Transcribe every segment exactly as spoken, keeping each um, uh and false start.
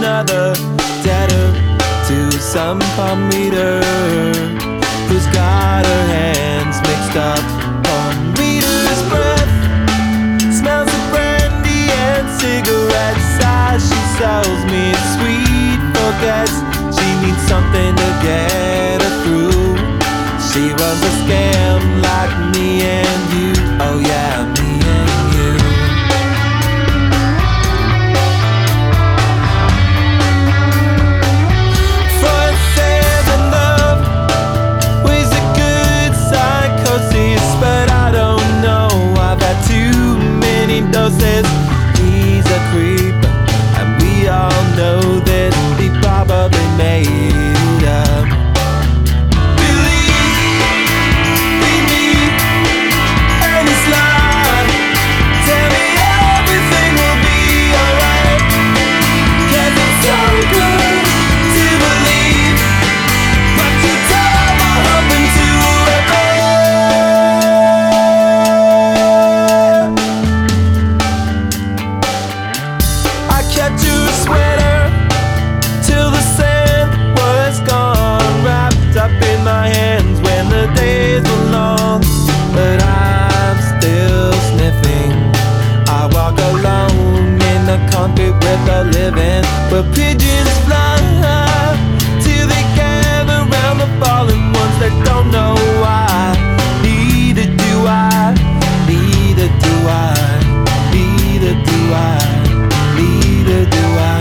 another debtor to some palm reader who's got her hands mixed up. Palm reader's breath smells of brandy and cigarettes as she sells me sweet forgets. She needs something to get her through. She runs a scam like me and you. Oh yeah, me and you. Freud says that love was a good psychosis, but I don't know. I've had too many doses. He's a creep, and we all know that he probably made it up. Kept your sweater till the sand was gone, wrapped up in my hands when the days were long. But I'm still sniffing. I walk alone in the concrete with the living, where pigeons fly till they gather round the fallen ones that don't know why. Neither do I, neither do I, neither do I. Neither do I.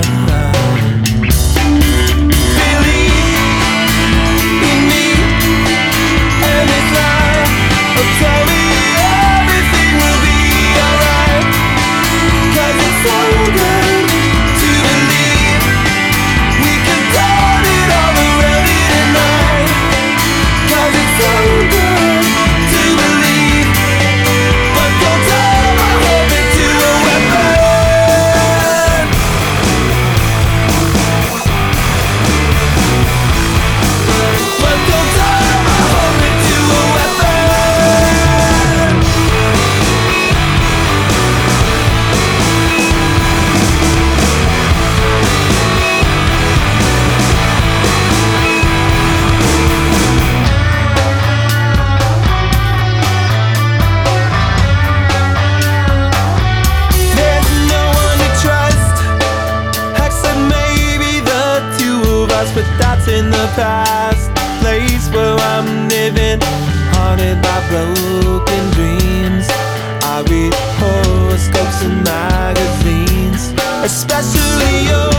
Believe in me and this life. Oh, tell me everything will be alright. 'Cause it's so good to believe we can turn it all around tonight. 'Cause it's so good to believe, but don't turn my hope into a weapon. But that's in the past. Place where I'm living, haunted by broken dreams. I read horoscopes and magazines, especially yours.